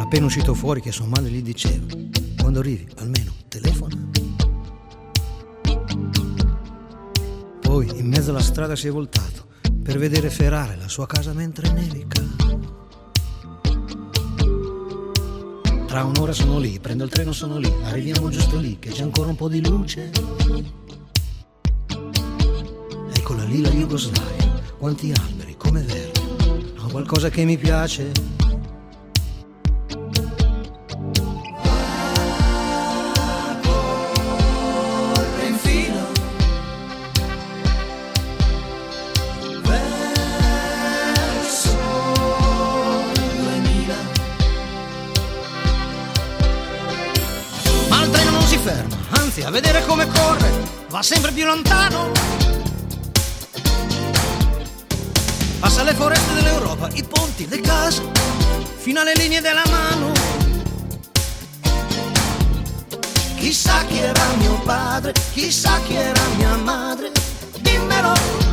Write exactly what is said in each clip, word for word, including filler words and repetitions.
appena uscito fuori che sua madre gli diceva: quando arrivi almeno telefona. Poi in mezzo alla strada si è voltato per vedere Ferrare la sua casa mentre nevica. Tra un'ora sono lì, prendo il treno, sono lì, arriviamo giusto lì che c'è ancora un po' di luce. Eccola lì la Jugoslavia, quanti alberi, come verde, ho qualcosa che mi piace. A vedere come corre, va sempre più lontano. Passa le foreste dell'Europa, i ponti, le case, fino alle linee della mano. Chissà chi era mio padre, chissà chi era mia madre, dimmelo.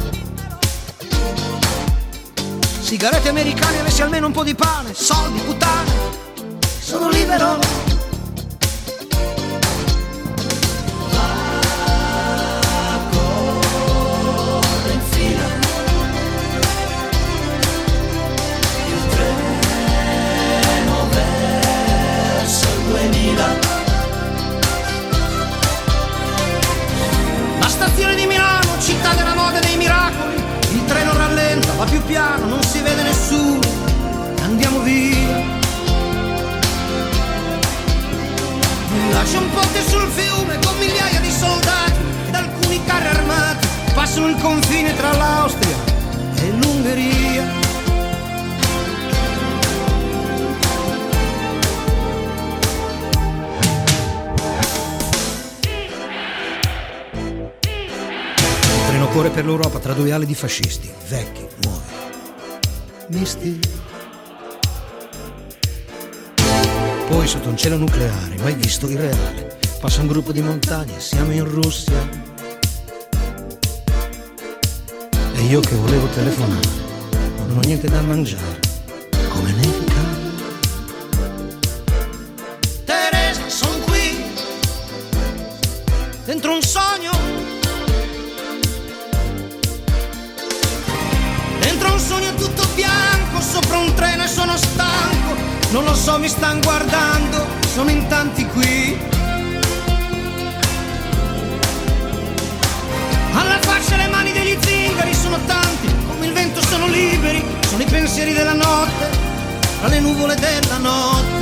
Sigarette americane, avessi almeno un po' di pane, soldi, puttane, sono libero. La stazione di Milano, città della moda e dei miracoli, il treno rallenta, va più piano, non si vede nessuno, andiamo via. Lascia un ponte sul fiume con migliaia di soldati ed alcuni carri armati, passano il confine tra l'Austria e l'Ungheria. Corre per l'Europa tra due ali di fascisti, vecchi, nuovi, misti. Poi sotto un cielo nucleare, mai visto irreale, passa un gruppo di montagne, siamo in Russia. E io che volevo telefonare, non ho niente da mangiare, come nevica. Teresa, son qui, dentro un sogno. Dentro un sogno tutto bianco, sopra un treno e sono stanco. Non lo so, mi stan guardando, sono in tanti qui. Alla faccia le mani degli zingari, sono tanti, come il vento sono liberi. Sono i pensieri della notte, tra le nuvole della notte.